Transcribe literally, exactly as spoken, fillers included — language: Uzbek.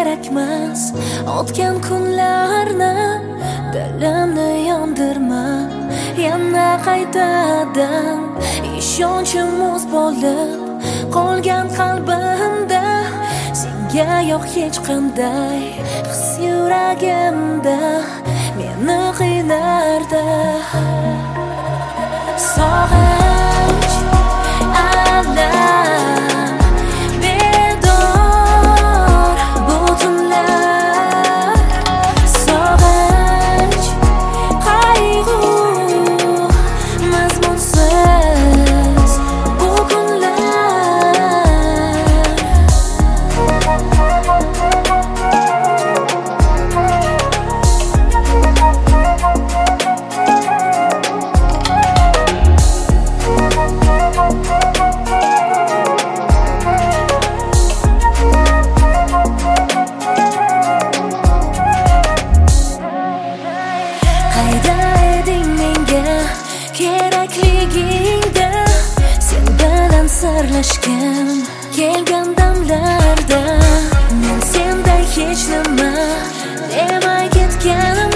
kerakmas. O'tgan kunlarni dilimni yondirma. Yana qaytadan ishonchim muz bo'lib qolgan qalbimda. Senga yo'q hech qanday his yuragimda meni qiynardi. Sog'inch, alam, bedor bu tunlar. Sog'inch, qayg'u, mazmunsiz bu kunlar. Qayda eding menga kerakligingda, sen bilan sirlashgan kelgan damlarda men senday hech nima demay ketganim